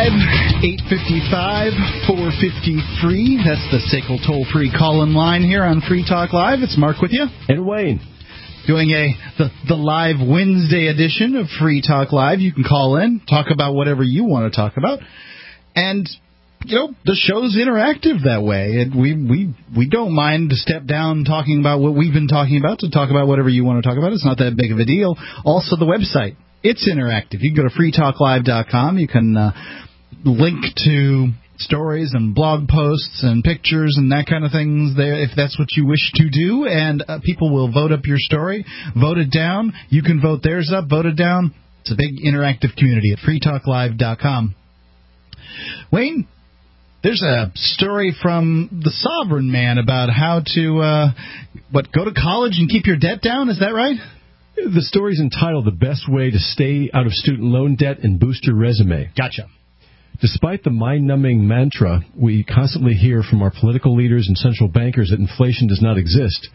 855-453. That's the SACL toll-free call-in line here on Free Talk Live. It's Mark with you. And Wayne. Doing the live Wednesday edition of Free Talk Live. You can call in, talk about whatever you want to talk about. And, you know, the show's interactive that way. We don't mind to step down talking about what we've been talking about to talk about whatever you want to talk about. It's not that big of a deal. Also, the website, it's interactive. You can go to freetalklive.com. You can link to stories and blog posts and pictures and that kind of things there if that's what you wish to do, and people will vote up your story, vote it down. You can vote theirs up, vote it down. It's a big interactive community at freetalklive.com. Wayne, there's a story from the Sovereign Man about how to go to college and keep your debt down. Is that right? The story's entitled "The Best Way to Stay Out of Student Loan Debt and Boost Your Resume." Gotcha. Despite the mind-numbing mantra we constantly hear from our political leaders and central bankers that inflation does not exist,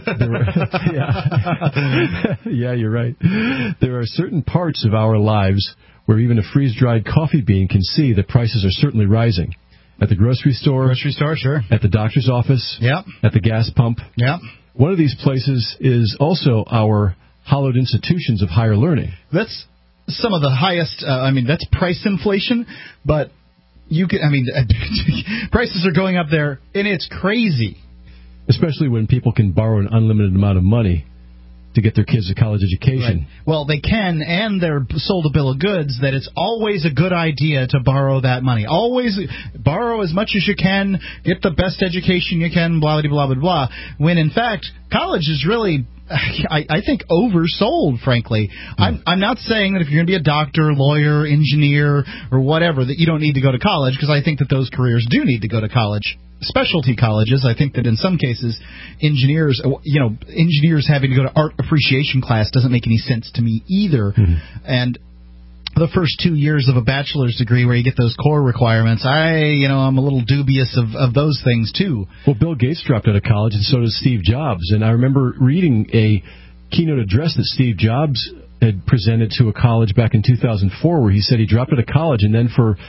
yeah, you're right. There are certain parts of our lives where even a freeze-dried coffee bean can see that prices are certainly rising. At the grocery store, sure. At the doctor's office, yep. At the gas pump. Yep. One of these places is also our hollowed institutions of higher learning. That's some of the highest, that's price inflation, but prices are going up there, and it's crazy. Especially when people can borrow an unlimited amount of money to get their kids a college education. Right. Well, they can, and they're sold a bill of goods that it's always a good idea to borrow that money. Always borrow as much as you can, get the best education you can, blah, blah, blah, blah, blah. When, in fact, college is really, I think, oversold, frankly. I'm not saying that if you're going to be a doctor, lawyer, engineer, or whatever, that you don't need to go to college, because I think that those careers do need to go to college. Specialty colleges, I think that in some cases, engineers having to go to art appreciation class doesn't make any sense to me either. Mm-hmm. And the first 2 years of a bachelor's degree where you get those core requirements, I'm a little dubious of those things too. Well, Bill Gates dropped out of college, and so does Steve Jobs. And I remember reading a keynote address that Steve Jobs had presented to a college back in 2004, where he said he dropped out of college, and then for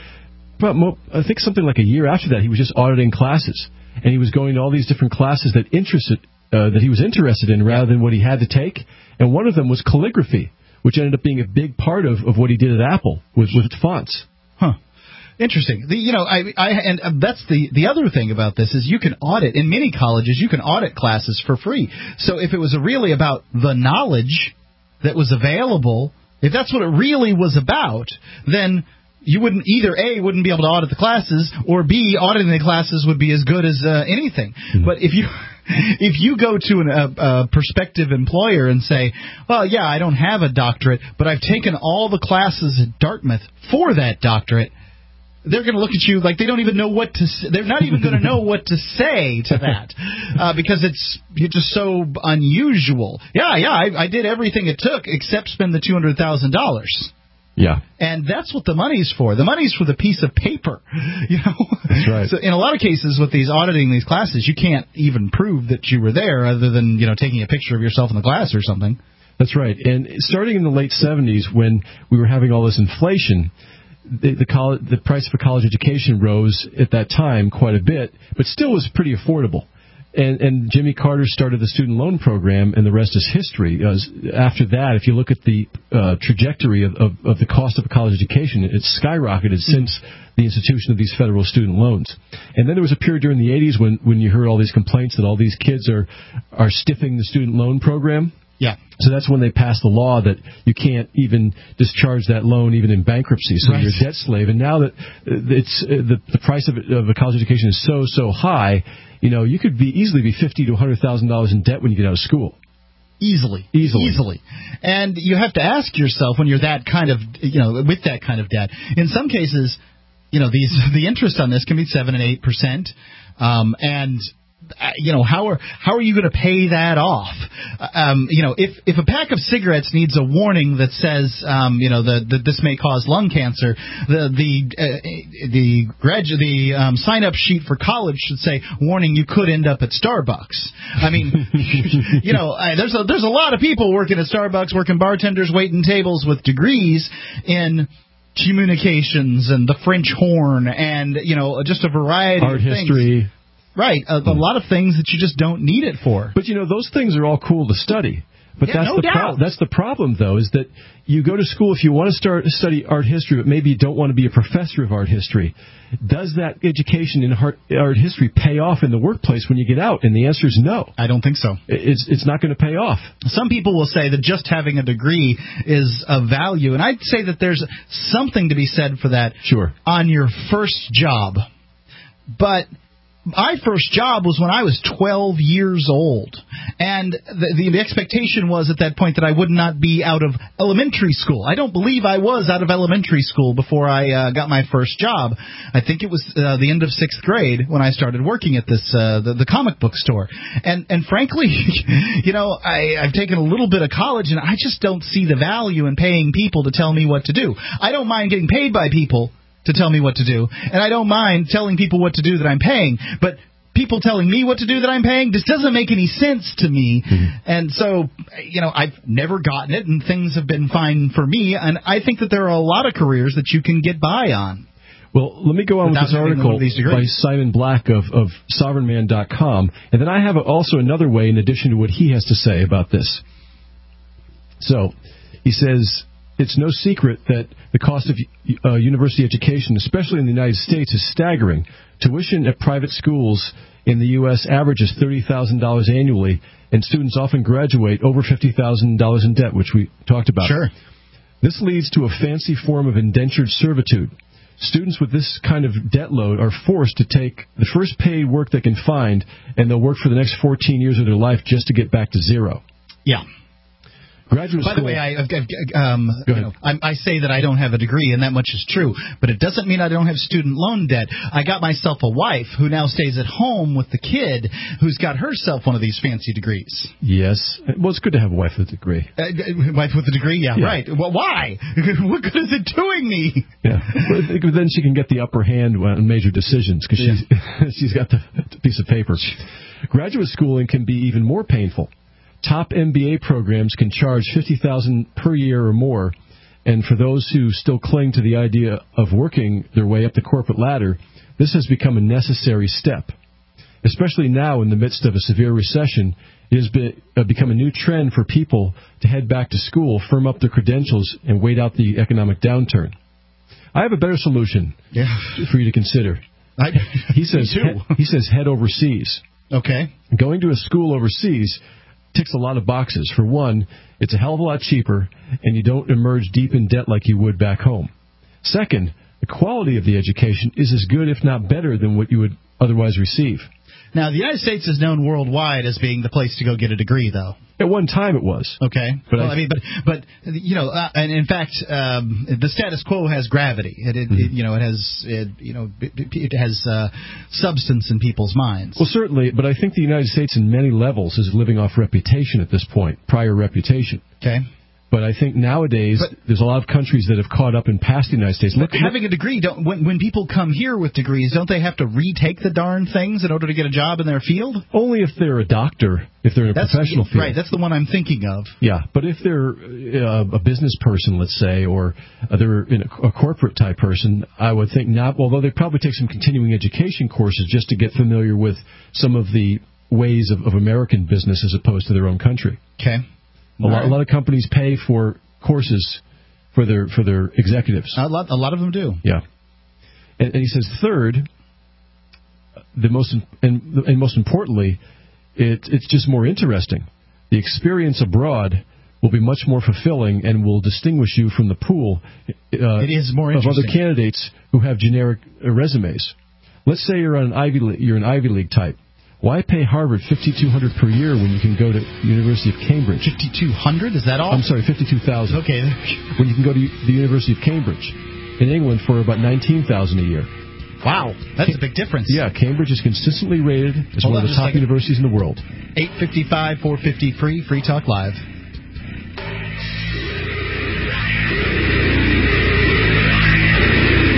I think something like a year after that, he was just auditing classes, and he was going to all these different classes that he was interested in rather than what he had to take. And one of them was calligraphy, which ended up being a big part of what he did at Apple with fonts. Huh. Interesting. That's the other thing about this is you can audit in many colleges. You can audit classes for free. So if it was really about the knowledge that was available, if that's what it really was about, then you wouldn't be able to audit the classes, or B, auditing the classes would be as good as anything. Mm-hmm. But if you go to a prospective employer and say, well, yeah, I don't have a doctorate, but I've taken all the classes at Dartmouth for that doctorate, they're going to look at you like they don't even know what to say. They're not even going to know what to say to that because you're just so unusual. Yeah, I did everything it took except spend the $200,000. Yeah. And that's what the money's for. The money's for the piece of paper. That's right. So in a lot of cases with auditing these classes, you can't even prove that you were there other than, taking a picture of yourself in the glass or something. That's right. And starting in the late 70s, when we were having all this inflation, the price of a college education rose at that time quite a bit, but still was pretty affordable. And Jimmy Carter started the student loan program, and the rest is history. After that, if you look at the trajectory of the cost of a college education, it's skyrocketed since the institution of these federal student loans. And then there was a period during the 80s when you heard all these complaints that all these kids are stiffing the student loan program. Yeah. So that's when they passed the law that you can't even discharge that loan even in bankruptcy. So You're a debt slave. And now that it's the price of a college education is so high, you could easily be $50,000 to $100,000 in debt when you get out of school. Easily. And you have to ask yourself when you're that kind of, with that kind of debt. In some cases, the interest on this can be 7 and 8%, and how are you going to pay that off? If a pack of cigarettes needs a warning that says, that this may cause lung cancer, the sign-up sheet for college should say, warning, you could end up at Starbucks. I mean, there's a lot of people working at Starbucks, working bartenders, waiting tables with degrees in communications and the French horn and, just a variety art of things. history. Right, a lot of things that you just don't need it for. But, those things are all cool to study. But that's the problem, though, is that you go to school if you want to study art history, but maybe you don't want to be a professor of art history. Does that education in art history pay off in the workplace when you get out? And the answer is no. I don't think so. It's not going to pay off. Some people will say that just having a degree is of value, and I'd say that there's something to be said for that. Sure. On your first job. But my first job was when I was 12 years old, and the expectation was at that point that I would not be out of elementary school. I don't believe I was out of elementary school before I got my first job. I think it was the end of 6th grade when I started working at this the comic book store. And frankly, I've taken a little bit of college, and I just don't see the value in paying people to tell me what to do. I don't mind getting paid by people to tell me what to do, and I don't mind telling people what to do that I'm paying, but people telling me what to do that I'm paying, this doesn't make any sense to me. Mm-hmm. And so, I've never gotten it, and things have been fine for me, and I think that there are a lot of careers that you can get by on. Well, let me go on with this article by Simon Black of sovereignman.com, and then I have also another way in addition to what he has to say about this. So, he says, it's no secret that the cost of university education, especially in the United States, is staggering. Tuition at private schools in the U.S. averages $30,000 annually, and students often graduate over $50,000 in debt, which we talked about. Sure. This leads to a fancy form of indentured servitude. Students with this kind of debt load are forced to take the first paid work they can find, and they'll work for the next 14 years of their life just to get back to zero. Yeah. Graduate By school. the way, I say that I don't have a degree, and that much is true, but it doesn't mean I don't have student loan debt. I got myself a wife who now stays at home with the kid who's got herself one of these fancy degrees. Yes. Well, it's good to have a wife with a degree. Wife with a degree? Yeah, right. Well, why? What good is it doing me? Yeah. Well, then she can get the upper hand on major decisions because she's got the piece of paper. Graduate schooling can be even more painful. Top MBA programs can charge $50,000 per year or more, and for those who still cling to the idea of working their way up the corporate ladder, this has become a necessary step. Especially now in the midst of a severe recession, it has become a new trend for people to head back to school, firm up their credentials, and wait out the economic downturn. I have a better solution for you to consider. He says head overseas. Okay. Going to a school overseas ticks a lot of boxes. For one, it's a hell of a lot cheaper, and you don't emerge deep in debt like you would back home. Second, the quality of the education is as good, if not better, than what you would otherwise receive. Now, the United States is known worldwide as being the place to go get a degree, though. At one time it was. Okay. But and in fact, the status quo has gravity. It has substance in people's minds. Well, certainly, but I think the United States in many levels is living off reputation at this point, prior reputation. Okay. But I think nowadays there's a lot of countries that have caught up and passed the United States. Having a degree, when people come here with degrees, don't they have to retake the darn things in order to get a job in their field? Only if they're a doctor, if they're in a professional field. Right, that's the one I'm thinking of. Yeah, but if they're a business person, let's say, or they're a corporate type person, I would think not, although they probably take some continuing education courses just to get familiar with some of the ways of American business as opposed to their own country. Okay. A lot of companies pay for courses for their executives. A lot of them do. Yeah, and he says third, most importantly, it's just more interesting. The experience abroad will be much more fulfilling and will distinguish you from the pool it is more of other candidates who have generic resumes. Let's say you're an Ivy League type. Why pay Harvard $5,200 per year when you can go to the University of Cambridge? $5,200? Is that all? I'm sorry, $52,000. Okay. When you can go to the University of Cambridge in England for about $19,000 a year. Wow, that's a big difference. Yeah, Cambridge is consistently rated as one of the top universities in the world. 855-450 Free Talk Live.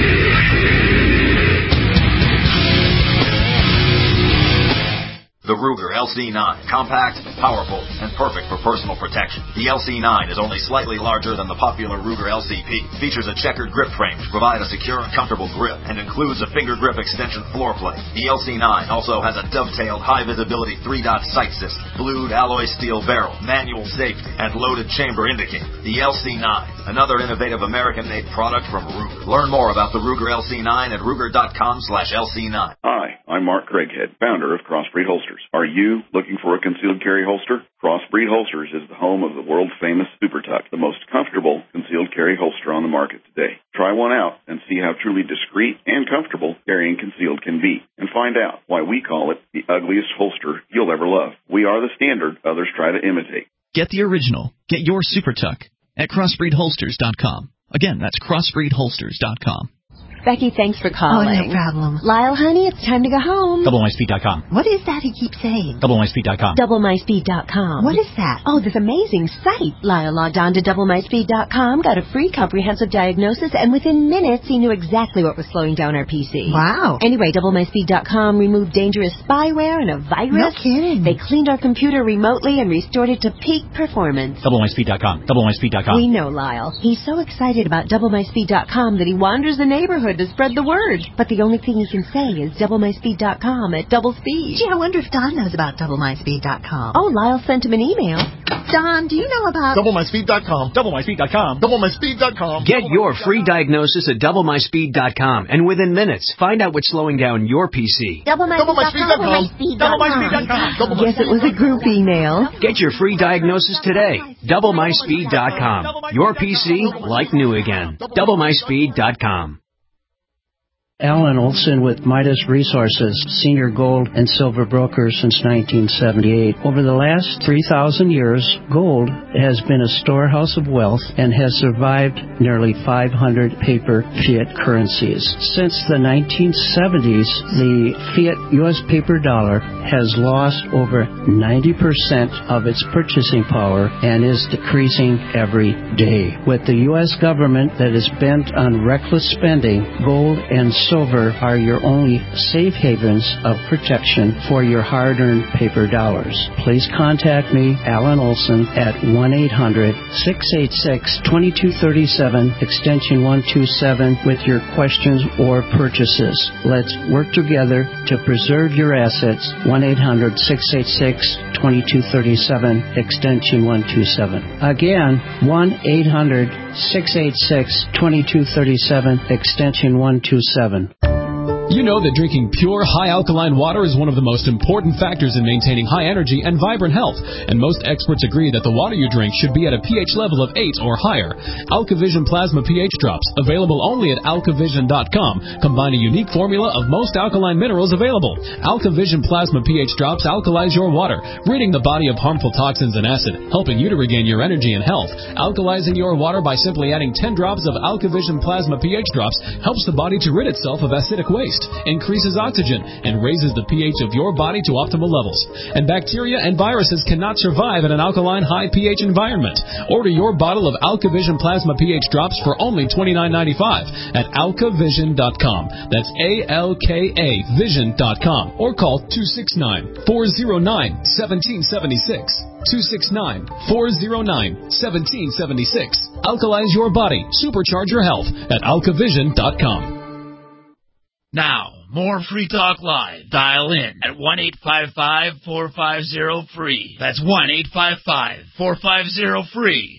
The Ruger LC9. Compact, powerful, and perfect for personal protection. The LC9 is only slightly larger than the popular Ruger LCP. Features a checkered grip frame to provide a secure and comfortable grip, and includes a finger grip extension floor plate. The LC9 also has a dovetailed high-visibility 3-dot sight system, blued alloy steel barrel, manual safety, and loaded chamber indicator. The LC9, another innovative American-made product from Ruger. Learn more about the Ruger LC9 at Ruger.com/LC9. Hi, I'm Mark Craighead, founder of Crossbreed Holsters. Are you looking for a concealed carry holster? Crossbreed Holsters is the home of the world-famous Super Tuck, the most comfortable concealed carry holster on the market today. Try one out and see how truly discreet and comfortable carrying concealed can be, and find out why we call it the ugliest holster you'll ever love. We are the standard others try to imitate. Get the original. Get your Super Tuck at CrossbreedHolsters.com. Again, that's CrossbreedHolsters.com. Becky, thanks for calling. Oh, no problem. Lyle, honey, it's time to go home. DoubleMySpeed.com. What is that he keeps saying? DoubleMySpeed.com. DoubleMySpeed.com. What is that? Oh, this amazing site. Lyle logged on to DoubleMySpeed.com, got a free comprehensive diagnosis, and within minutes he knew exactly what was slowing down our PC. Wow. Anyway, DoubleMySpeed.com removed dangerous spyware and a virus. No kidding. They cleaned our computer remotely and restored it to peak performance. DoubleMySpeed.com. DoubleMySpeed.com. We know Lyle. He's so excited about DoubleMySpeed.com that he wanders the neighborhood to spread the word. But the only thing he can say is DoubleMySpeed.com at double speed. Gee, I wonder if Don knows about DoubleMySpeed.com. Oh, Lyle sent him an email. Don, do you know about DoubleMySpeed.com. DoubleMySpeed.com. DoubleMySpeed.com. Get your free diagnosis at DoubleMySpeed.com, and within minutes, find out what's slowing down your PC. DoubleMySpeed.com. DoubleMySpeed.com. Guess it was a group email. Get your free diagnosis today. DoubleMySpeed.com. Your PC like new again. DoubleMySpeed.com. Alan Olson with Midas Resources, senior gold and silver broker since 1978. Over the last 3,000 years, gold has been a storehouse of wealth and has survived nearly 500 paper fiat currencies. Since the 1970s, the fiat U.S. paper dollar has lost over 90% of its purchasing power and is decreasing every day. With the U.S. government that is bent on reckless spending, gold and silver are your only safe havens of protection for your hard-earned paper dollars. Please contact me, Alan Olson, at 1-800-686-2237, extension 127, with your questions or purchases. Let's work together to preserve your assets. 1-800-686-2237, extension 127. Again, 1-800-686-2237, extension 127. You know that drinking pure, high-alkaline water is one of the most important factors in maintaining high energy and vibrant health, and most experts agree that the water you drink should be at a pH level of 8 or higher. AlkaVision Plasma pH Drops, available only at alkavision.com, combine a unique formula of most alkaline minerals available. AlkaVision Plasma pH Drops alkalize your water, ridding the body of harmful toxins and acid, helping you to regain your energy and health. Alkalizing your water by simply adding 10 drops of AlkaVision Plasma pH Drops helps the body to rid itself of acidic waste, increases oxygen, and raises the pH of your body to optimal levels. And bacteria and viruses cannot survive in an alkaline high pH environment. Order your bottle of AlkaVision Plasma pH Drops for only $29.95 at alkavision.com. That's ALKA Vision.com, or call 269-409-1776. 269-409-1776. Alkalize your body. Supercharge your health at alkavision.com. Now, more Free Talk Live. Dial in at 1-855-450-FREE. That's 1-855-450-FREE.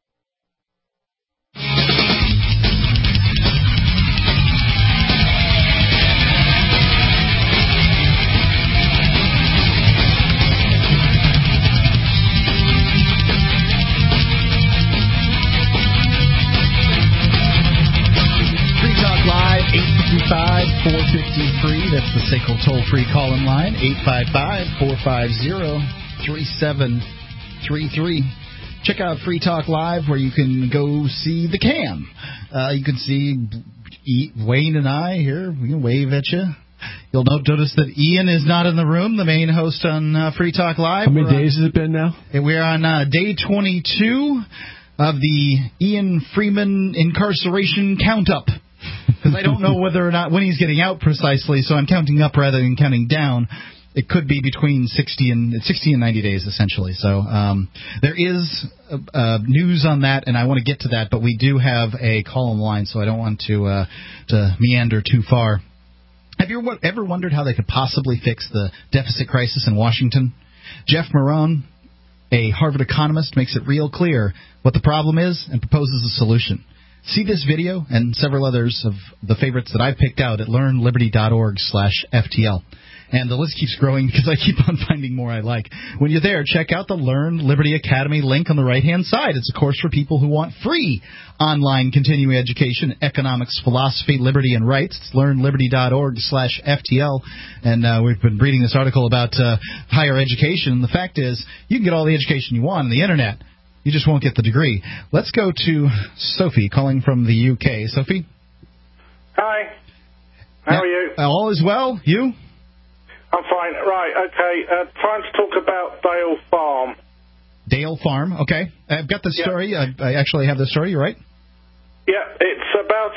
Live, 855-450-FREE. That's the SACL toll-free call-in line, 855-450-3733. Check out Free Talk Live, where you can go see the cam. You can see Wayne and I here. We can wave at you. You'll notice that Ian is not in the room, the main host on Free Talk Live. How many days has it been now? We're on day 22 of the Ian Freeman incarceration count-up. Because I don't know whether or not when he's getting out precisely, so I'm counting up rather than counting down. it could be between 60 and 90 days, essentially. So there is news on that, and I want to get to that, but we do have a call on the line, so I don't want to meander too far. Have you ever wondered how they could possibly fix the deficit crisis in Washington? Jeff Marone, a Harvard economist, makes it real clear what the problem is and proposes a solution. See this video and several others of the favorites that I've picked out at learnliberty.org/FTL. And the list keeps growing because I keep on finding more I like. When you're there, check out the Learn Liberty Academy link on the right-hand side. It's a course for people who want free online continuing education, economics, philosophy, liberty, and rights. It's learnliberty.org/FTL. And we've been reading this article about higher education. The fact is, you can get all the education you want on the Internet. You just won't get the degree. Let's go to Sophie calling from the UK. Sophie? Hi. How are you? All is well. You? I'm fine. Right, okay. Time to talk about Dale Farm. Dale Farm, okay. I've got the story. I actually have the story. You're right. Yeah, it's about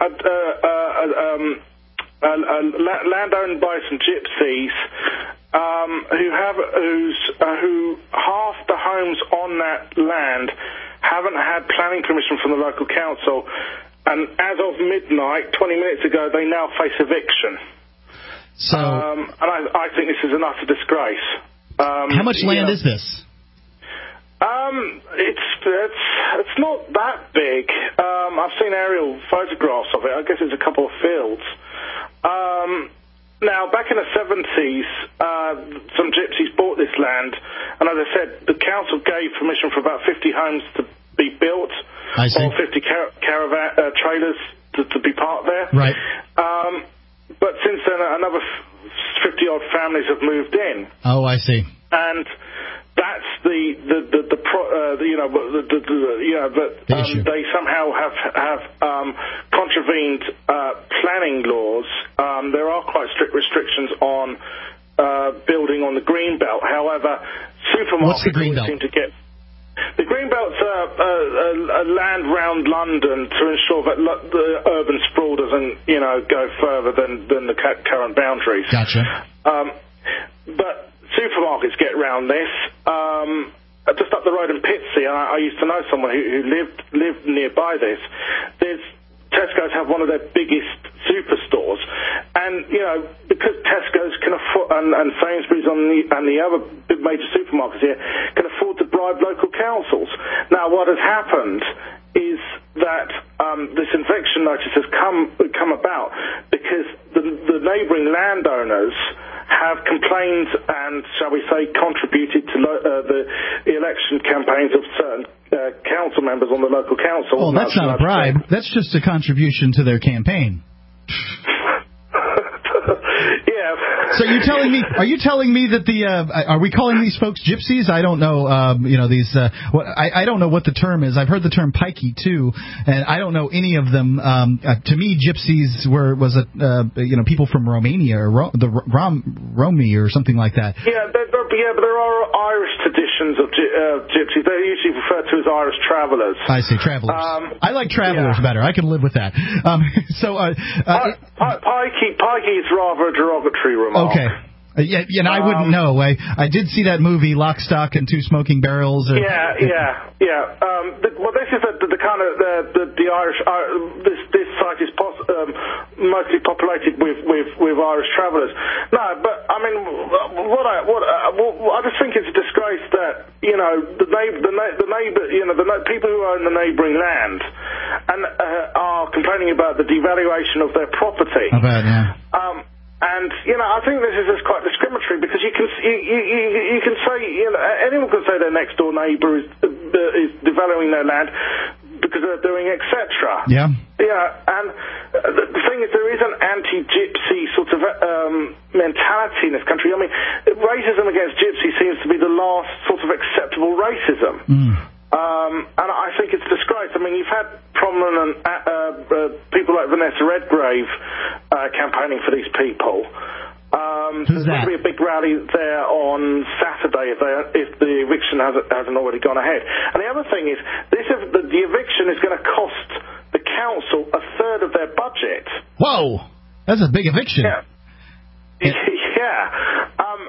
land owned by some gypsies who half the homes on that land haven't had planning permission from the local council, and as of midnight, 20 minutes ago, they now face eviction. So, and I think this is an utter disgrace. How much land is this? It's not that big. I've seen aerial photographs of it. I guess it's a couple of fields. Now, back in the 70s, some gypsies bought this land, and as I said, the council gave permission for about 50 homes to be built, or 50 caravan trailers to be parked there. Right. But since then, another 50-odd families have moved in. Oh, I see. And that's the issue. They somehow have contravened planning laws. There are quite strict restrictions on building on the Greenbelt. However, supermarkets seem to get. The Greenbelt's a land round London to ensure that the urban sprawl doesn't, go further than the current boundaries. Gotcha. But supermarkets get around this. Just up the road in Pitsea, I used to know someone who lived nearby this. Tesco's have one of their biggest superstores, and because Tesco's can afford, and Sainsbury's and the other big major supermarkets here can afford to bribe local councils. Now, what has happened is that this eviction notice has come about because the neighbouring landowners have complained and, shall we say, contributed to the election campaigns of certain council members on the local council. Well, that's not a bribe. That's just a contribution to their campaign. Yeah. So are you telling me that are we calling these folks gypsies? I don't know. I don't know what the term is. I've heard the term pikey too, and I don't know any of them. To me, gypsies was people from Romania or Romy or something like that. Yeah, but there are Irish traditions of gypsies. They're usually referred to as Irish travellers. I see, travellers. I like travellers better. I can live with that. Pikey is rather a derogatory remark. Okay. I wouldn't know. I did see that movie, Lock, Stock, and Two Smoking Barrels. Yeah. Well, this is the kind of the Irish. This site is mostly populated with Irish travellers. No, but I mean, I just think it's a disgrace that the people who own the neighbouring land and are complaining about the devaluation of their property. I bet, yeah. And I think this is just quite discriminatory because you can say anyone can say their next door neighbour is devaluing their land because they're doing etc. Yeah. Yeah, and the thing is there is an anti-gypsy sort of mentality in this country. I mean, racism against gypsy seems to be the last sort of acceptable racism. And I think it's a disgrace. I mean, you've had prominent people like Vanessa Redgrave campaigning for these people. There's going to be a big rally there on Saturday if the eviction hasn't already gone ahead. And the other thing is, the eviction is going to cost the council a third of their budget. Whoa! That's a big eviction. Yeah. Yeah.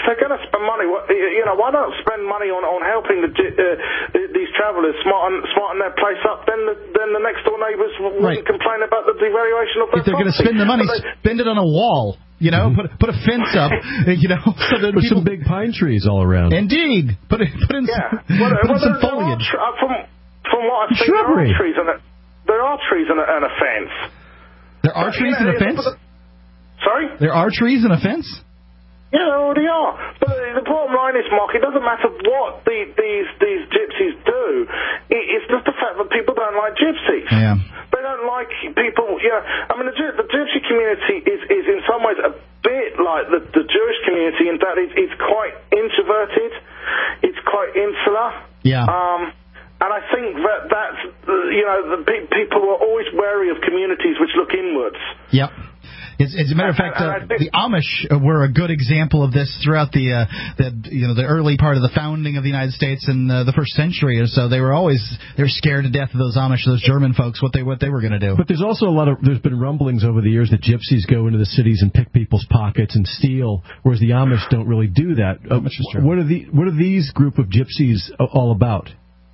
they're going to spend money, why not spend money on helping these travellers smarten their place up? Then the next door neighbours wouldn't complain about the devaluation of their property. If they're going to spend the money, spend it on a wall. Put a fence up. So that put some big pine trees all around. Indeed, put in some foliage. From what I've seen, there are trees and a fence. There are trees and a fence? Sorry? There are trees and a fence? Yeah, there already are. But the bottom line is, Mark, it doesn't matter what these gypsies do. It's just the fact that people don't like gypsies. Yeah. They don't like people, I mean, the gypsy community is in some ways a bit like the Jewish community in that it's quite introverted. It's quite insular. Yeah. And I think that's, people are always wary of communities which look inwards. Yep. As a matter of fact, the Amish were a good example of this throughout the early part of the founding of the United States in the first century or so. They were scared to death of those Amish, those German folks, what they were going to do. But there's also there's been rumblings over the years that gypsies go into the cities and pick people's pockets and steal, whereas the Amish don't really do that. What are these group of gypsies all about?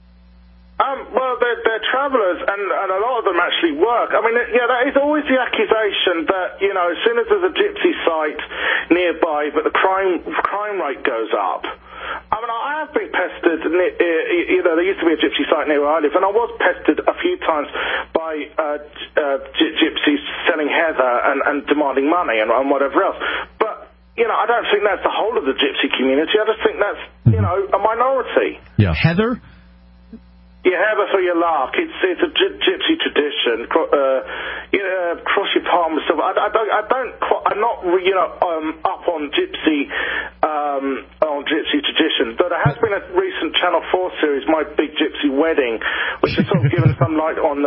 Well, they're travellers, and a lot of them actually work. I mean, that is always the accusation that, as soon as there's a gypsy site nearby, but the crime rate goes up. I mean, I have been pestered, there used to be a gypsy site near where I live, and I was pestered a few times by gypsies selling heather and demanding money and whatever else. But, I don't think that's the whole of the gypsy community. I just think that's, a minority. Yeah. Heather? Yeah, heather for your lark. It's a gypsy tradition. Cross your palm and stuff. I'm not up on gypsy tradition. But there has been a recent Channel 4 series, My Big Gypsy Wedding, which has sort of given some light on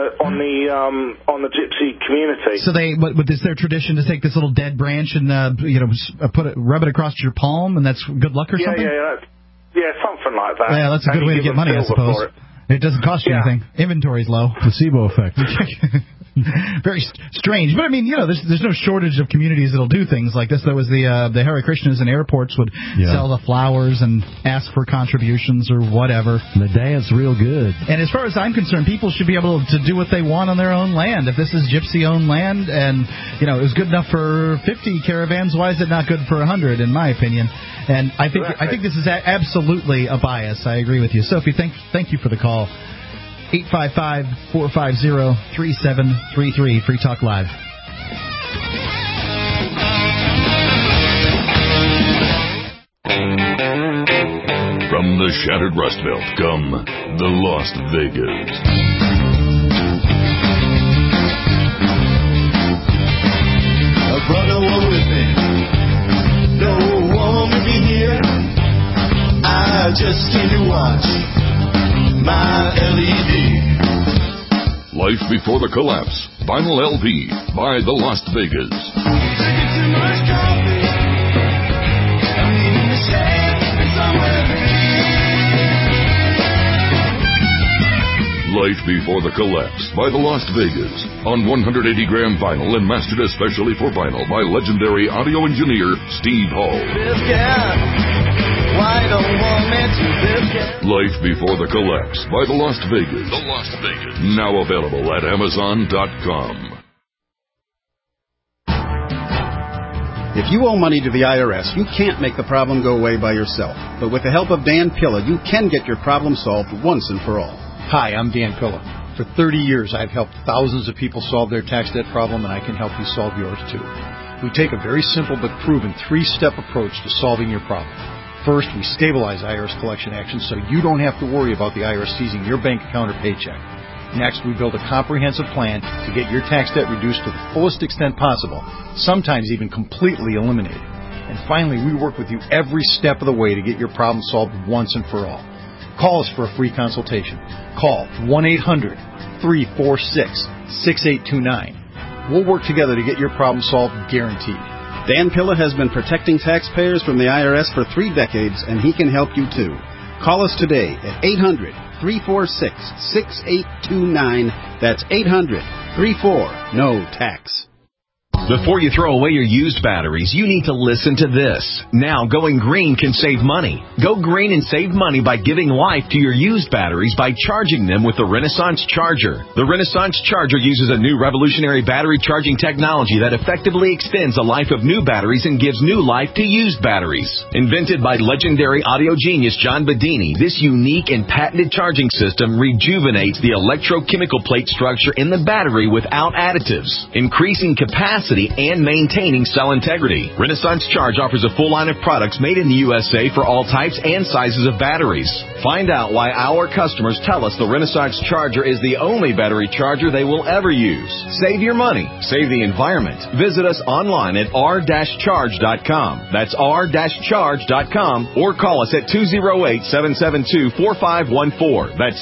the gypsy community. So is their tradition to take this little dead branch and rub it across your palm, and that's good luck or something? Yeah, something like that. Yeah, that's a good way to get money, I suppose. It doesn't cost you anything. Inventory's low. Placebo effect. Very strange. But, I mean, there's no shortage of communities that'll do things like this. There was the Hare Krishnas in airports would sell the flowers and ask for contributions or whatever. And they dance real good. And as far as I'm concerned, people should be able to do what they want on their own land. If this is gypsy-owned land and, it was good enough for 50 caravans, why is it not good for 100, in my opinion? And I think this is absolutely a bias. I agree with you. Sophie, thank you for the call. 855-450-3733, Free Talk Live. From the shattered Rust Belt come the Las Vegas. A brother was with me. No one with me here. I just came to watch my LED. Life Before the Collapse, Vinyl LP by the Las Vegas. Drinking too much coffee. I'm eating this head somewhere. Life Before the Collapse by the Las Vegas on 180-gram vinyl and mastered especially for vinyl by legendary audio engineer Steve Hall. Life Before the Collapse by the Las Vegas. The Las Vegas. Now available at Amazon.com. If you owe money to the IRS, you can't make the problem go away by yourself. But with the help of Dan Pilla, you can get your problem solved once and for all. Hi, I'm Dan Pilla. For 30 years, I've helped thousands of people solve their tax debt problem, and I can help you solve yours too. We take a very simple but proven 3-step approach to solving your problem. First, we stabilize IRS collection actions so you don't have to worry about the IRS seizing your bank account or paycheck. Next, we build a comprehensive plan to get your tax debt reduced to the fullest extent possible, sometimes even completely eliminated. And finally, we work with you every step of the way to get your problem solved once and for all. Call us for a free consultation. Call 1-800-346-6829. We'll work together to get your problem solved, guaranteed. Dan Pilla has been protecting taxpayers from the IRS for 3 decades, and he can help you too. Call us today at 800-346-6829. That's 800-34-NO-TAX. Before you throw away your used batteries, you need to listen to this. Now, going green can save money. Go green and save money by giving life to your used batteries by charging them with the Renaissance Charger. The Renaissance Charger uses a new revolutionary battery charging technology that effectively extends the life of new batteries and gives new life to used batteries. Invented by legendary audio genius John Bedini, this unique and patented charging system rejuvenates the electrochemical plate structure in the battery without additives, increasing capacity and maintaining cell integrity. Renaissance Charge offers a full line of products made in the USA for all types and sizes of batteries. Find out why our customers tell us the Renaissance Charger is the only battery charger they will ever use. Save your money. Save the environment. Visit us online at r-charge.com. That's r-charge.com, or call us at 208-772-4514. That's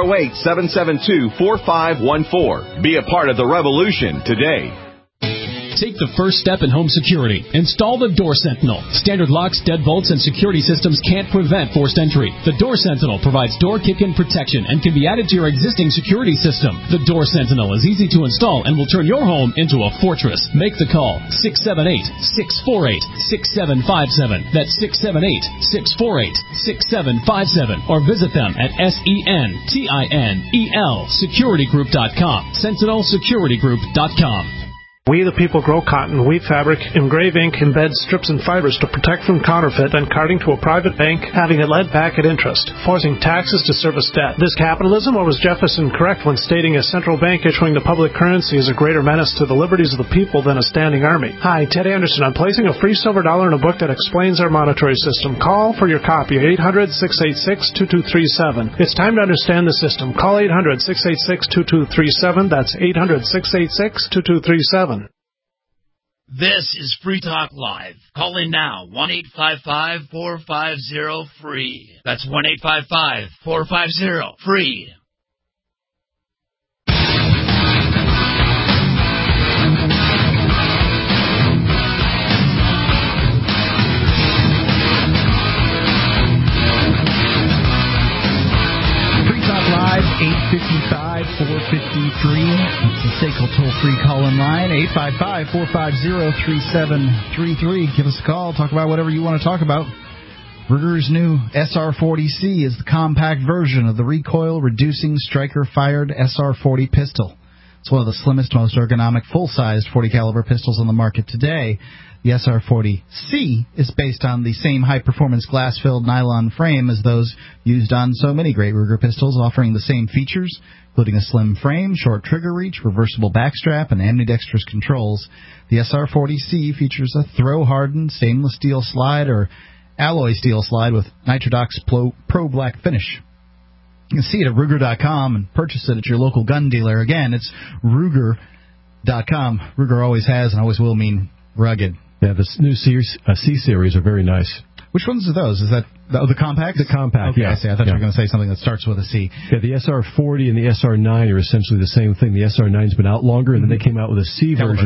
208-772-4514. Be a part of the revolution today. Take the first step in home security. Install the Door Sentinel. Standard locks, deadbolts, and security systems can't prevent forced entry. The Door Sentinel provides door kick-in protection and can be added to your existing security system. The Door Sentinel is easy to install and will turn your home into a fortress. Make the call, 678-648-6757. That's 678-648-6757. Or visit them at SENTINEL securitygroup.com. SentinelSecurityGroup.com. We the people grow cotton, weave fabric, engrave ink, embed strips and fibers to protect from counterfeit and carting to a private bank, having it led back at interest, forcing taxes to service debt. This capitalism, or was Jefferson correct when stating a central bank issuing the public currency is a greater menace to the liberties of the people than a standing army? Hi, Ted Anderson. I'm placing a free silver dollar in a book that explains our monetary system. Call for your copy, 800-686-2237. It's time to understand the system. Call 800-686-2237. That's 800-686-2237. This is Free Talk Live. Call in now, 1-855-450-FREE. That's 1-855-450-FREE. Free Talk Live, 855-450-FREE. That's the SACL toll-free call-in line, 855-450-3733. Give us a call. Talk about whatever you want to talk about. Ruger's new SR40C is the compact version of the recoil-reducing striker-fired SR40 pistol. It's one of the slimmest, most ergonomic, full-sized .40-caliber pistols on the market today. The SR40C is based on the same high-performance glass-filled nylon frame as those used on so many great Ruger pistols, offering the same features, including a slim frame, short trigger reach, reversible backstrap, and ambidextrous controls. The SR40C features a throw-hardened stainless steel slide or alloy steel slide with Nitrodox Pro Black finish. You can see it at Ruger.com and purchase it at your local gun dealer. Again, it's Ruger.com. Ruger always has and always will mean rugged. Yeah, the new C-Series are very nice. Which ones are those? Is that the compact? The compact, okay, yeah. I see. I thought you were going to say something that starts with a C. Yeah, the SR40 and the SR9 are essentially the same thing. The SR9's been out longer, and then they came out with a C version.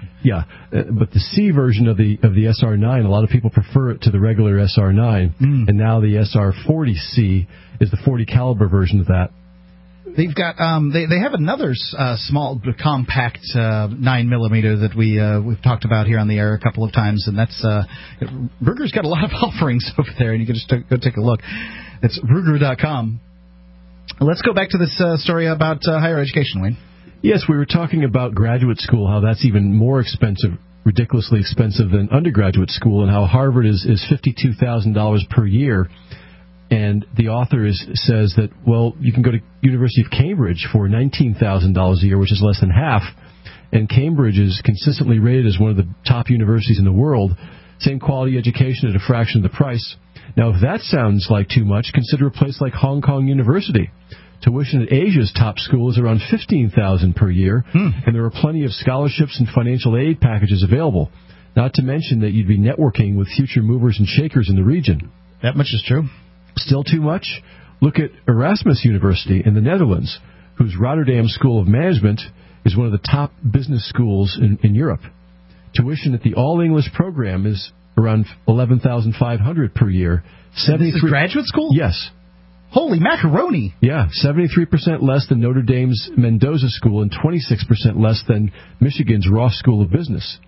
But the C version of the SR9, a lot of people prefer it to the regular SR9, and now the SR40C is the .40 caliber version of that. They've got they have another small compact 9mm that we've talked about here on the air a couple of times, and that's Ruger's got a lot of offerings over there, and you can just go take a look. It's Ruger.com. Let's go back to this story about higher education, Wayne. Yes, we were talking about graduate school, how that's even more expensive, ridiculously expensive than undergraduate school, and how Harvard is $52,000 per year. And the author says that, well, you can go to University of Cambridge for $19,000 a year, which is less than half. And Cambridge is consistently rated as one of the top universities in the world. Same quality education at a fraction of the price. Now, if that sounds like too much, consider a place like Hong Kong University. Tuition at Asia's top school is around $15,000 per year, and there are plenty of scholarships and financial aid packages available. Not to mention that you'd be networking with future movers and shakers in the region. That much is true. Still too much? Look at Erasmus University in the Netherlands, whose Rotterdam School of Management is one of the top business schools in Europe. Tuition at the all-English program is around $11,500 per year. This is graduate school? Yes. Holy macaroni! Yeah, 73% less than Notre Dame's Mendoza School and 26% less than Michigan's Ross School of Business.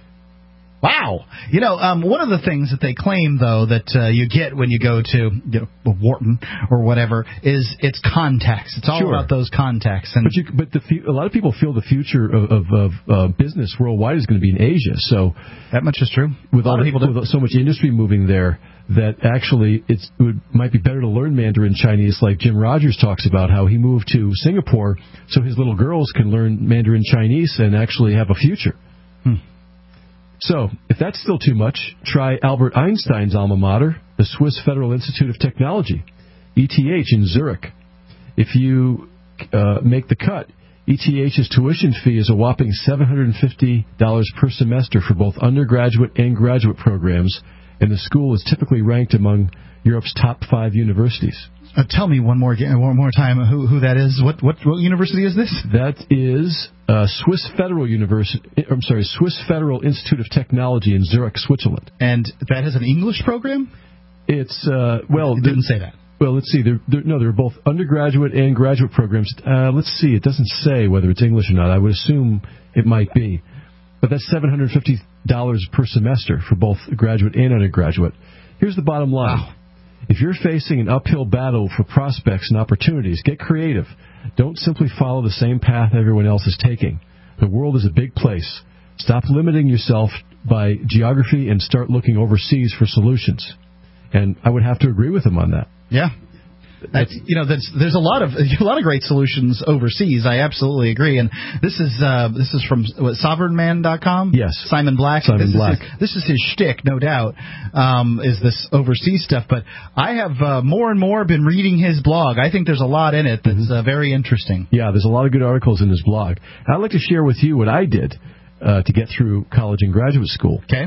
Wow. One of the things that they claim, though, that you get when you go to Wharton or whatever is it's contacts. It's all about those contacts. And a lot of people feel the future of business worldwide is going to be in Asia. So that much is true. With so much industry moving there, that actually might be better to learn Mandarin Chinese, like Jim Rogers talks about how he moved to Singapore so his little girls can learn Mandarin Chinese and actually have a future. So, if that's still too much, try Albert Einstein's alma mater, the Swiss Federal Institute of Technology, ETH in Zurich. If you make the cut, ETH's tuition fee is a whopping $750 per semester for both undergraduate and graduate programs, and the school is typically ranked among Europe's top 5 universities. Tell me one more time who that is. What university is this? That is Swiss Federal Swiss Federal Institute of Technology in Zurich, Switzerland. And that has an English program? It's it didn't say that. Well, let's see. They're both undergraduate and graduate programs. Let's see. It doesn't say whether it's English or not. I would assume it might be. But that's $750 per semester for both graduate and undergraduate. Here's the bottom line. Wow. If you're facing an uphill battle for prospects and opportunities, get creative. Don't simply follow the same path everyone else is taking. The world is a big place. Stop limiting yourself by geography and start looking overseas for solutions. And I would have to agree with him on that. Yeah. There's a lot of great solutions overseas. I absolutely agree. And this is from sovereignman.com. Yes, Simon Black. This is his shtick, no doubt. Is this overseas stuff? But I have more and more been reading his blog. I think there's a lot in it that's very interesting. Yeah, there's a lot of good articles in his blog. I'd like to share with you what I did to get through college and graduate school. Okay.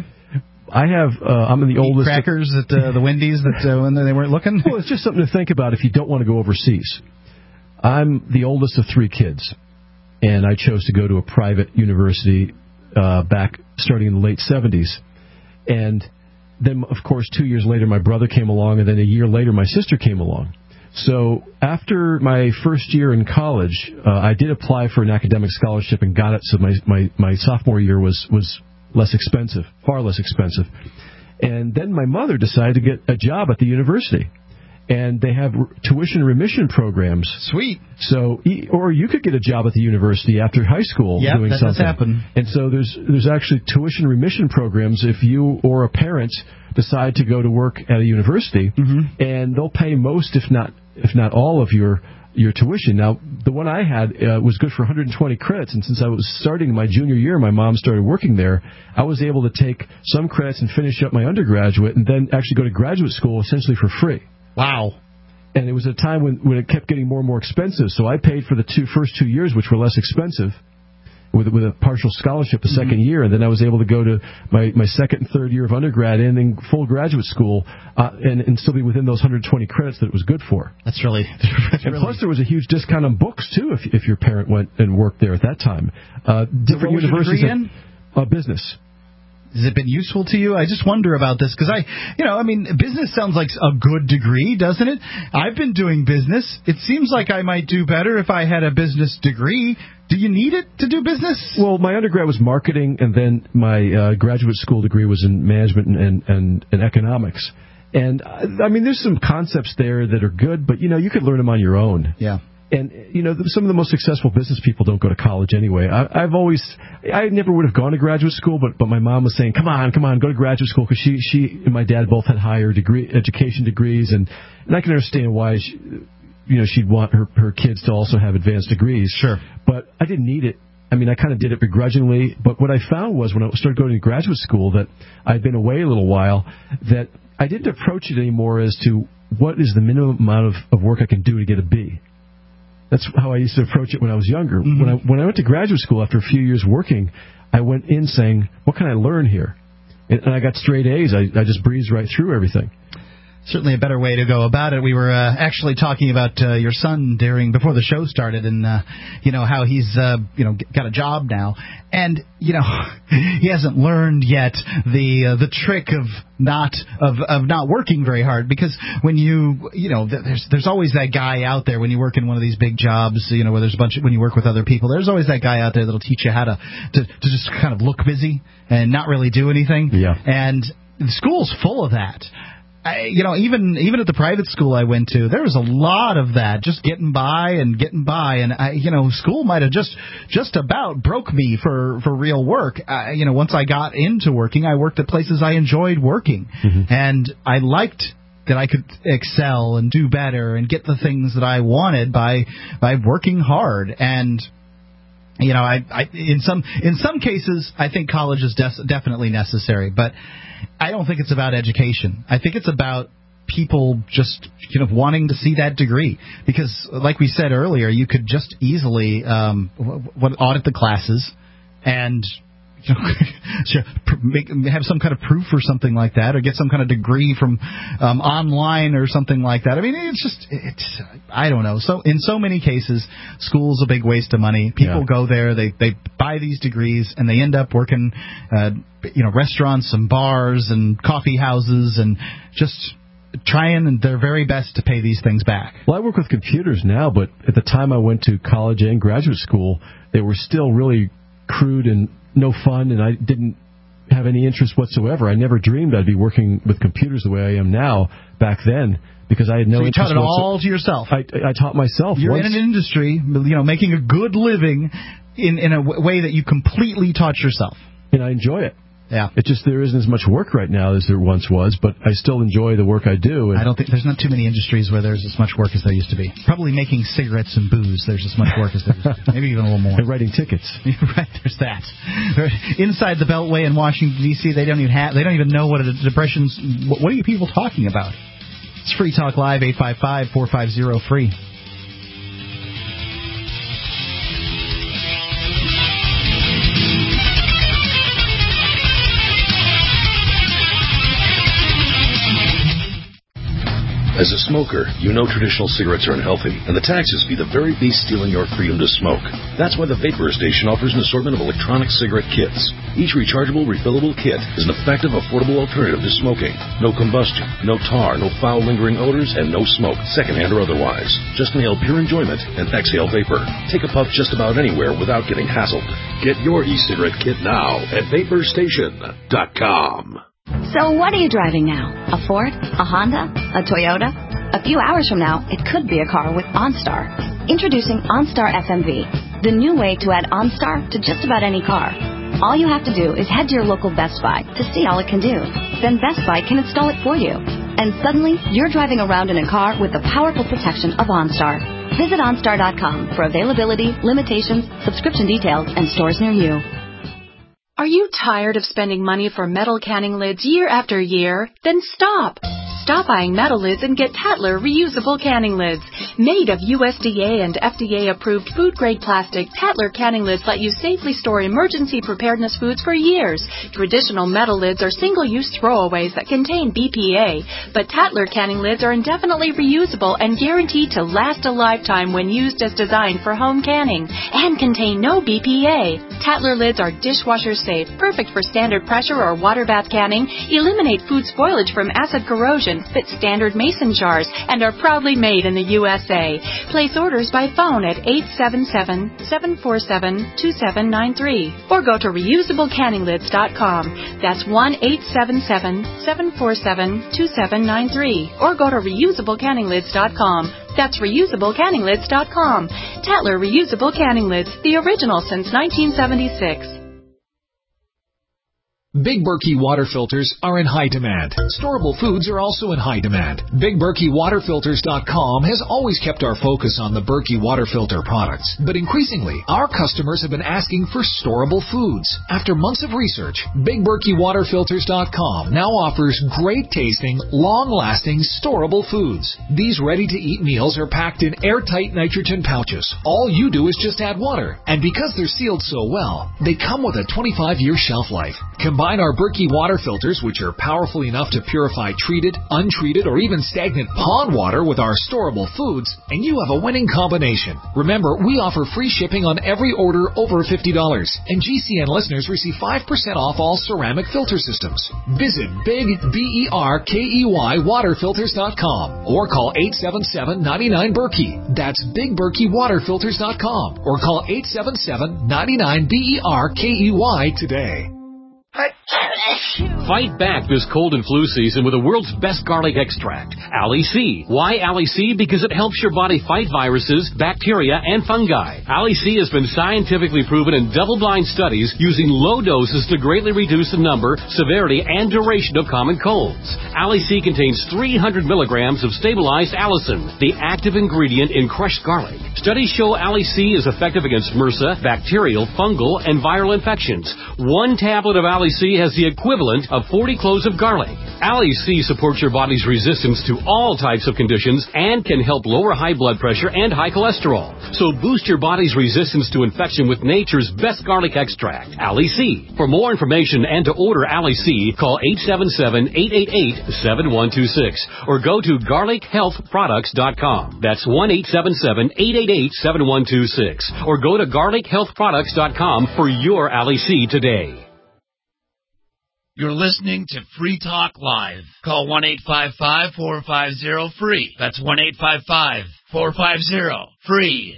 I'm the oldest. Crackers at the Wendy's when they weren't looking? Well, it's just something to think about if you don't want to go overseas. I'm the oldest of 3 kids, and I chose to go to a private university back starting in the late 70s. And then, of course, 2 years later, my brother came along, and then a year later, my sister came along. So after my first year in college, I did apply for an academic scholarship and got it, so my sophomore year was less expensive, far less expensive. And then my mother decided to get a job at the university. And they have tuition remission programs. Sweet. So, or you could get a job at the university after high school doing that something. Does happen. And so there's actually tuition remission programs if you or a parent decide to go to work at a university, and they'll pay most, if not all, of your tuition. Now, the one I had was good for 120 credits, and since I was starting my junior year, my mom started working there, I was able to take some credits and finish up my undergraduate and then actually go to graduate school essentially for free. Wow. And it was a time when it kept getting more and more expensive, so I paid for the first 2 years, which were less expensive, with a partial scholarship the second year, and then I was able to go to my second and third year of undergrad and then full graduate school and still be within those 120 credits that it was good for. That's really... Plus there was a huge discount on books, too, if your parent went and worked there at that time. Different universities... Your degree in? Business. Has it been useful to you? I just wonder about this because business sounds like a good degree, doesn't it? I've been doing business. It seems like I might do better if I had a business degree. Do you need it to do business? Well, my undergrad was marketing, and then my graduate school degree was in management and economics. And, there's some concepts there that are good, but, you could learn them on your own. Yeah. And, some of the most successful business people don't go to college anyway. I never would have gone to graduate school, but my mom was saying, come on, go to graduate school, because she and my dad both had higher education degrees, and I can understand why she'd want her kids to also have advanced degrees. Sure. But I didn't need it. I kind of did it begrudgingly, but what I found was when I started going to graduate school that I'd been away a little while, that I didn't approach it anymore as to what is the minimum amount of work I can do to get a B. That's how I used to approach it when I was younger. Mm-hmm. When I went to graduate school after a few years working, I went in saying, what can I learn here? And I got straight A's. I just breezed right through everything. Certainly a better way to go about it. We were actually talking about your son before the show started, and how he's got a job now, and he hasn't learned yet the trick of not working very hard, because when there's always that guy out there when you work in one of these big jobs, where there's when you work with other people, there's always that guy out there that'll teach you how to just kind of look busy and not really do anything. Yeah. And the school's full of that. Even at the private school I went to, there was a lot of that, just getting by, and school might have just about broke me for real work. Once I got into working, I worked at places I enjoyed working, and I liked that I could excel and do better and get the things that I wanted by working hard. And I in some cases, I think college is definitely necessary, but I don't think it's about education. I think it's about people just wanting to see that degree, because, like we said earlier, you could just easily audit the classes and have some kind of proof or something like that, or get some kind of degree from online or something like that. I mean, it's I don't know. So in so many cases, school's a big waste of money. People go there, they buy these degrees, and they end up working restaurants and bars and coffee houses, and just trying their very best to pay these things back. Well, I work with computers now, but at the time I went to college and graduate school, they were still really crude and no fun, and I didn't have any interest whatsoever. I never dreamed I'd be working with computers the way I am now back then, because I had no interest. So you taught it all to yourself? I taught myself. You're in an industry, making a good living in a way that you completely taught yourself. And I enjoy it. Yeah. It's just there isn't as much work right now as there once was, but I still enjoy the work I do. And I don't think there's not too many industries where there's as much work as there used to be. Probably making cigarettes and booze, there's as much work as there used to be. Maybe even a little more. And writing tickets. Right, there's that. Inside the Beltway in Washington, D.C., they don't even know what a depression's... What are you people talking about? It's Free Talk Live, 855-450-FREE. As a smoker, you know traditional cigarettes are unhealthy, and the taxes be the very beast stealing your freedom to smoke. That's why the Vapor Station offers an assortment of electronic cigarette kits. Each rechargeable, refillable kit is an effective, affordable alternative to smoking. No combustion, no tar, no foul lingering odors, and no smoke, secondhand or otherwise. Just inhale pure enjoyment and exhale vapor. Take a puff just about anywhere without getting hassled. Get your e-cigarette kit now at VaporStation.com. So what are you driving now? A Ford? A Honda? A Toyota? A few hours from now, it could be a car with OnStar. Introducing OnStar FMV, the new way to add OnStar to just about any car. All you have to do is head to your local Best Buy to see all it can do. Then Best Buy can install it for you. And suddenly, you're driving around in a car with the powerful protection of OnStar. Visit OnStar.com for availability, limitations, subscription details, and stores near you. Are you tired of spending money for metal canning lids year after year? Then stop! Stop buying metal lids and get Tatler reusable canning lids. Made of USDA and FDA-approved food-grade plastic, Tatler canning lids let you safely store emergency preparedness foods for years. Traditional metal lids are single-use throwaways that contain BPA, but Tatler canning lids are indefinitely reusable and guaranteed to last a lifetime when used as designed for home canning, and contain no BPA. Tatler lids are dishwasher safe, perfect for standard pressure or water bath canning, eliminate food spoilage from acid corrosion, fit standard mason jars, and are proudly made in the USA. Place orders by phone at 877-747-2793 or go to reusablecanninglids.com. That's 1-877-747-2793 or go to reusablecanninglids.com. That's reusablecanninglids.com. Tatler Reusable Canning Lids, the original since 1976. Big Berkey water filters are in high demand. Storable foods are also in high demand. BigBerkeyWaterFilters.com has always kept our focus on the Berkey water filter products. But increasingly, our customers have been asking for storable foods. After months of research, BigBerkeyWaterFilters.com now offers great tasting, long-lasting, storable foods. These ready-to-eat meals are packed in airtight nitrogen pouches. All you do is just add water. And because they're sealed so well, they come with a 25-year shelf life. Combine Combine our Berkey water filters, which are powerful enough to purify treated, untreated, or even stagnant pond water with our storable foods, and you have a winning combination. Remember, we offer free shipping on every order over $50, and GCN listeners receive 5% off all ceramic filter systems. Visit BigBerkeyWaterFilters.com or call 877-99-BERKEY. That's BigBerkeyWaterFilters.com or call 877-99-BERKEY today. Fight back this cold and flu season with the world's best garlic extract, Ali C. Why Ali C? Because it helps your body fight viruses, bacteria, and fungi. Ali C has been scientifically proven in double-blind studies using low doses to greatly reduce the number, severity, and duration of common colds. Ali C contains 300 milligrams of stabilized allicin, the active ingredient in crushed garlic. Studies show Ali C is effective against MRSA, bacterial, fungal, and viral infections. One tablet of Ali C has the equivalent of 40 cloves of garlic. Ali C supports your body's resistance to all types of conditions and can help lower high blood pressure and high cholesterol. So boost your body's resistance to infection with nature's best garlic extract, Ali C. For more information and to order Ali C, call 877-888-7126 or go to garlichealthproducts.com. That's 1-877-888-7126 or go to garlichealthproducts.com for your Ali C today. You're listening to Free Talk Live. Call 1-855-450-FREE. That's 1-855-450-FREE.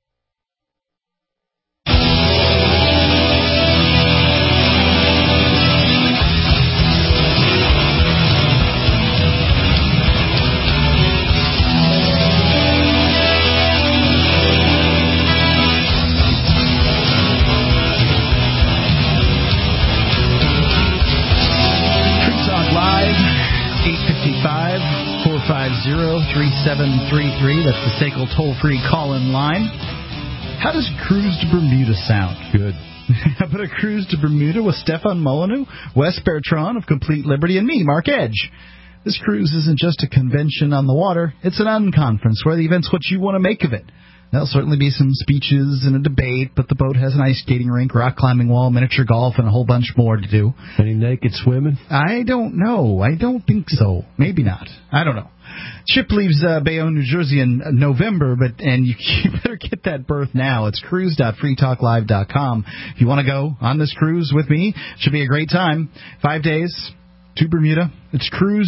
That's the SACL toll-free call-in line. How does Cruise to Bermuda sound? Good. How about a cruise to Bermuda with Stefan Molyneux, Wes Bertrand of Complete Liberty, and me, Mark Edge? This cruise isn't just a convention on the water. It's an unconference where the event's what you want to make of it. There'll certainly be some speeches and a debate, but the boat has an ice skating rink, rock climbing wall, miniature golf, and a whole bunch more to do. Any naked swimming? I don't know. I don't think so. Maybe not. I don't know. Ship leaves Bayonne, New Jersey in November, and you better get that berth now. It's cruise.freetalklive.com. If you want to go on this cruise with me, it should be a great time. 5 days to Bermuda. It's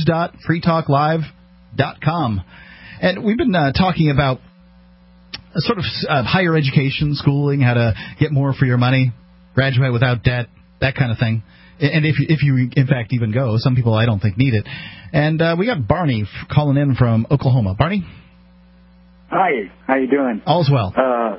cruise.freetalklive.com. And we've been talking about sort of higher education, schooling, how to get more for your money, graduate without debt, that kind of thing. And if you in fact even go, some people I don't think need it. And we got Barney calling in from Oklahoma. Barney? Hi, how you doing? All's well. I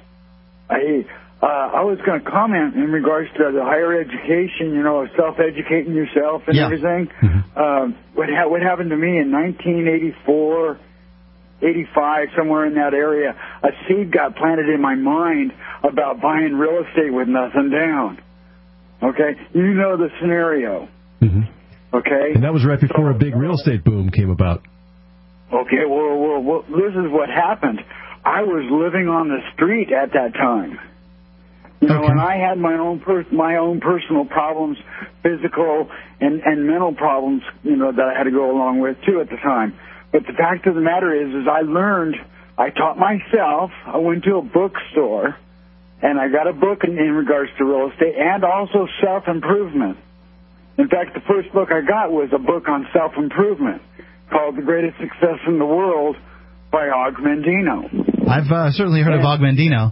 was going to comment in regards to the higher education, self-educating yourself and everything. Mm-hmm. What happened to me in 1984, 85, somewhere in that area, a seed got planted in my mind about buying real estate with nothing down. Okay? You know the scenario. Mm-hmm. Okay? And that was right before a big real estate boom came about. Okay, well, this is what happened. I was living on the street at that time. And I had my own personal problems, physical and mental problems, that I had to go along with, too, at the time. But the fact of the matter is I taught myself. I went to a bookstore, and I got a book in regards to real estate and also self-improvement. In fact, the first book I got was a book on self-improvement called The Greatest Success in the World by Og Mandino. I've certainly heard of Og Mandino.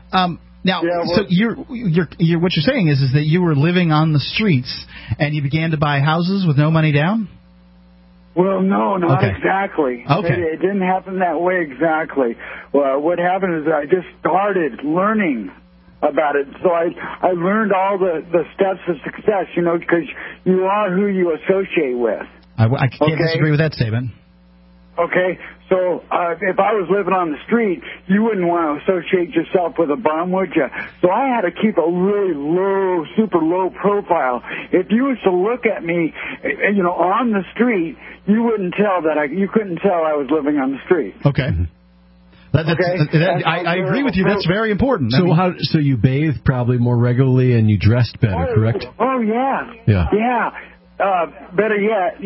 So you're what you're saying is that you were living on the streets and you began to buy houses with no money down? Well, no, not exactly. Okay. It didn't happen that way exactly. Well, what happened is I just started learning about it. So I learned all the steps of success, because you are who you associate with. I can't disagree with that statement. Okay, so if I was living on the street, you wouldn't want to associate yourself with a bum, would you? So I had to keep a really low, super low profile. If you was to look at me, on the street, you couldn't tell I was living on the street. Okay. I agree with you. That's very important. So you bathe probably more regularly and you dressed better, correct? Oh, yeah. Yeah. Better yet,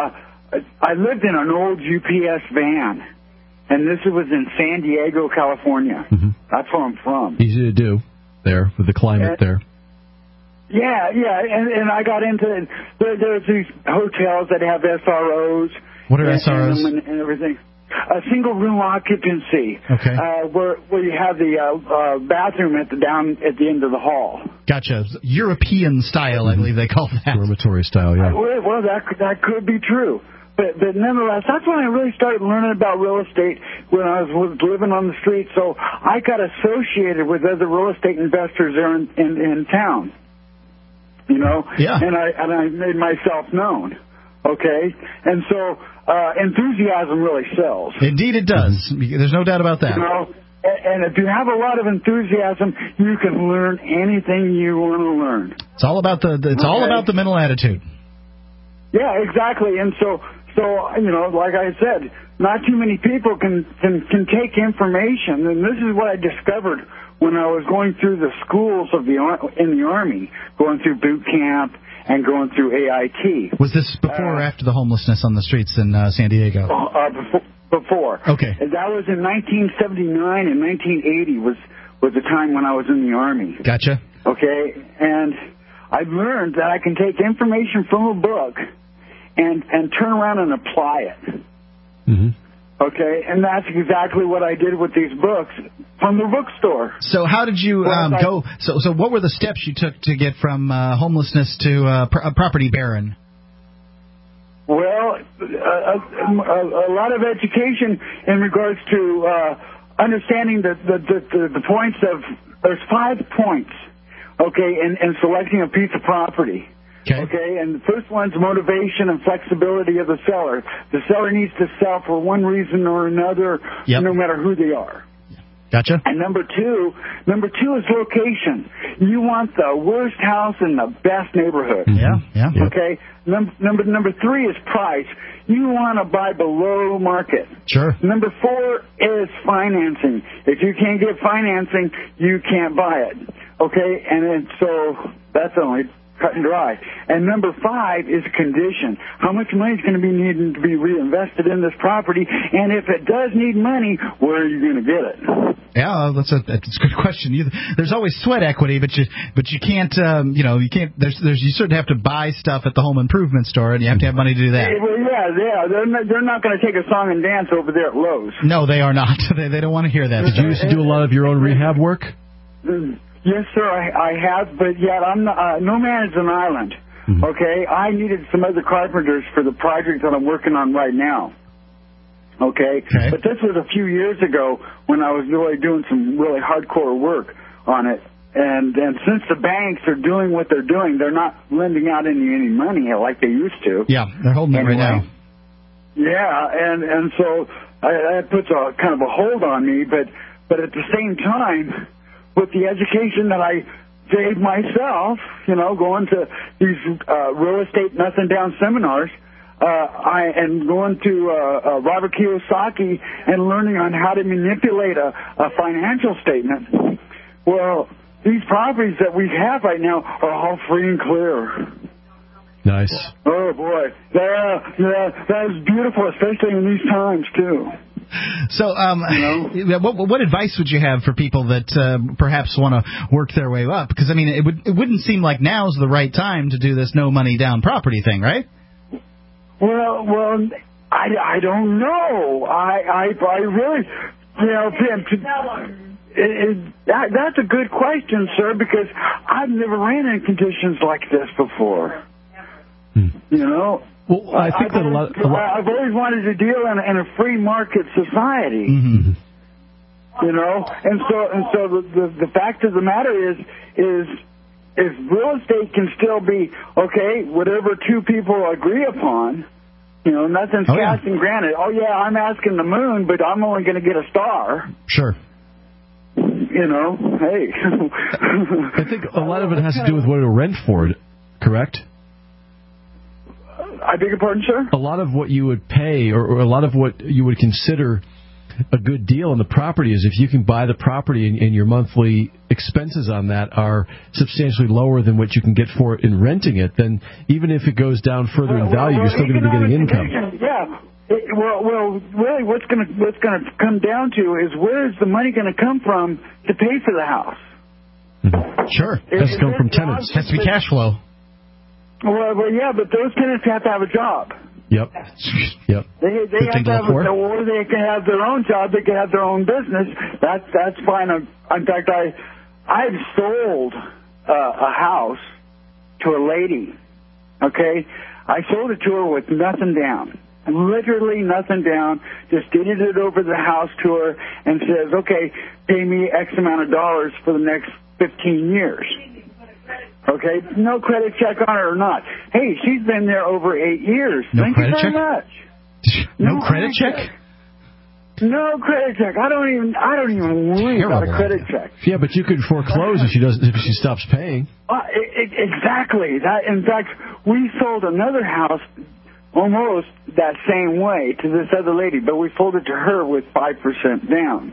I lived in an old UPS van, and this was in San Diego, California. Mm-hmm. That's where I'm from. Easy to do there with the climate there. Yeah, and I got into it. There's these hotels that have SROs. What are SROs? And everything. A single room occupancy. Okay. Where you have the bathroom down at the end of the hall. Gotcha. European style, I believe they call that. Dormitory style, yeah. Well, that could be true. But nonetheless, that's when I really started learning about real estate when I was living on the street. So I got associated with other real estate investors there in town. Yeah. And I made myself known. Okay, and so enthusiasm really sells. Indeed, it does. There's no doubt about that. And if you have a lot of enthusiasm, you can learn anything you want to learn. It's all about the mental attitude. Yeah, exactly. And so like I said, not too many people can take information, and this is what I discovered when I was going through the schools in the Army, going through boot camp and going through AIT. Was this before or after the homelessness on the streets in San Diego? Before. Okay. And that was in 1979 and 1980 was the time when I was in the Army. Gotcha. Okay, and I learned that I can take information from a book and turn around and apply it. Mm-hmm. Okay, and that's exactly what I did with these books from the bookstore. So how did you go? So what were the steps you took to get from homelessness to a property baron? Well, a lot of education in regards to understanding the points of. There's 5 points, okay, in selecting a piece of property. Okay, and the first one's motivation and flexibility of the seller. The seller needs to sell for one reason or another, no matter who they are. Gotcha. And number two is location. You want the worst house in the best neighborhood. Yeah. Okay. Number 3 is price. You want to buy below market. Sure. Number 4 is financing. If you can't get financing, you can't buy it. Okay, and so that's only cut and dry. And number 5 is condition. How much money is going to be needing to be reinvested in this property? And if it does need money, where are you going to get it? Yeah, that's a good question. There's always sweat equity, but you can't you can't. You certainly have to buy stuff at the home improvement store, and you have to have money to do that. Well, yeah. They're not going to take a song and dance over there at Lowe's. No, they are not. They don't want to hear that. Did you used to do a lot of your own rehab work? Yes, sir, I have, but yet I'm not, no man is an island, okay? I needed some other carpenters for the project that I'm working on right now, okay? But this was a few years ago when I was really doing some really hardcore work on it, and since the banks are doing what they're doing, they're not lending out any money like they used to. Yeah, they're holding it right now. Yeah, and so that puts a kind of a hold on me, but at the same time, with the education that I gave myself, going to these real estate nothing down seminars, and going to Robert Kiyosaki and learning on how to manipulate a financial statement. Well, these properties that we have right now are all free and clear. Nice. Oh boy, that is beautiful, especially in these times too. So, what advice would you have for people that perhaps want to work their way up? Because it wouldn't seem like now's the right time to do this no money down property thing, right? Well, I don't know. I really, that's a good question, sir, because I've never ran into conditions like this before. Well, I think that I've always wanted to deal in a free market society. Mm-hmm. And so the fact of the matter is real estate can still be okay, whatever two people agree upon. Nothing's cast and granted. Oh yeah, I'm asking the moon, but I'm only going to get a star. Sure. Hey. I think a lot of it has to do with what it'll rent for it, correct? I beg your pardon, sir? A lot of what you would pay or a lot of what you would consider a good deal on the property is if you can buy the property and your monthly expenses on that are substantially lower than what you can get for it in renting it, then even if it goes down further in value, you're still going to be getting income. Yeah. Well, really, what's going to come down to is where is the money going to come from to pay for the house? Sure. It has to come from tenants. Has to be cash flow. Well, yeah, but those tenants have to have a job. Yep. They have to have or they can have their own job. They can have their own business. That's fine. In fact, I've sold a house to a lady. Okay, I sold it to her with nothing down. Literally nothing down, just deeded it over the house to her and says, okay, pay me X amount of dollars for the next 15 years. Okay, no credit check on her or not. Hey, she's been there over 8 years. Thank you very much. No credit check? No credit check. I don't even worry about a credit check. Yeah, but you could foreclose if she stops paying. Exactly. In fact, we sold another house almost that same way to this other lady, but we sold it to her with 5% down.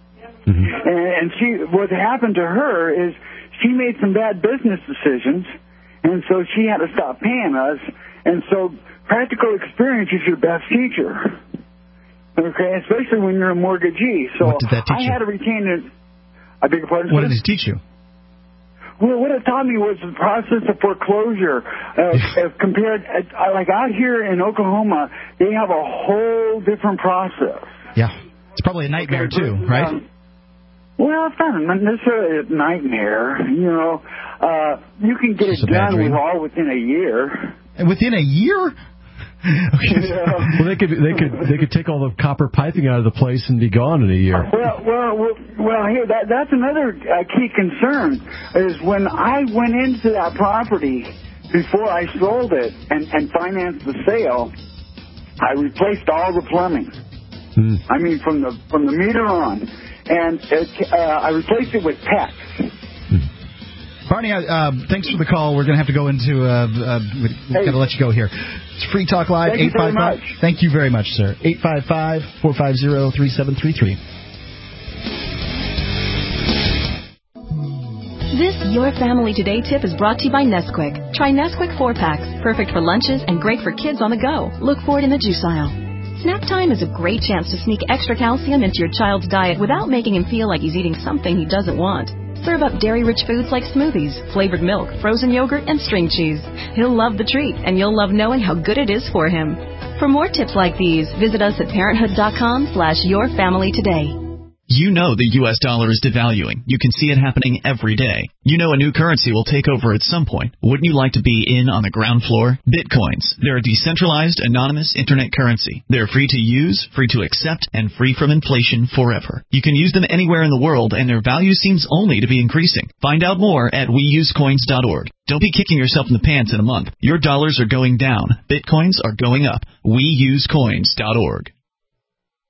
And what happened to her is she made some bad business decisions, and so she had to stop paying us. And so practical experience is your best teacher. Okay, especially when you're a mortgagee. So what did that teach I you? had to retain it. I beg your pardon? What did it teach you? Well, what it taught me was the process of foreclosure. Compared, like out here in Oklahoma, they have a whole different process. Yeah, it's probably a nightmare too, right? Well, it's not necessarily a nightmare. You know, you can get it done within a year. Within a year? Well, they could take all the copper piping out of the place and be gone in a year. Well, here that's another key concern is when I went into that property before I sold it and financed the sale, I replaced all the plumbing. I mean, from the meter on, and I replaced it with PEX. Barney, thanks for the call. We're going to have to go into. We've got to let you go here. It's Free Talk Live. Thank you very much. Thank you very much, sir. 855-450-3733. This Your Family Today tip is brought to you by Nesquik. Try Nesquik 4-packs, perfect for lunches and great for kids on the go. Look for it in the juice aisle. Snack time is a great chance to sneak extra calcium into your child's diet without making him feel like he's eating something he doesn't want. Serve up dairy-rich foods like smoothies, flavored milk, frozen yogurt, and string cheese. He'll love the treat, and you'll love knowing how good it is for him. For more tips like these, visit us at parenthood.com/yourfamilytoday. You know the U.S. dollar is devaluing. You can see it happening every day. You know a new currency will take over at some point. Wouldn't you like to be in on the ground floor? Bitcoins. They're a decentralized, anonymous internet currency. They're free to use, free to accept, and free from inflation forever. You can use them anywhere in the world, and their value seems only to be increasing. Find out more at weusecoins.org. Don't be kicking yourself in the pants in a month. Your dollars are going down. Bitcoins are going up. weusecoins.org.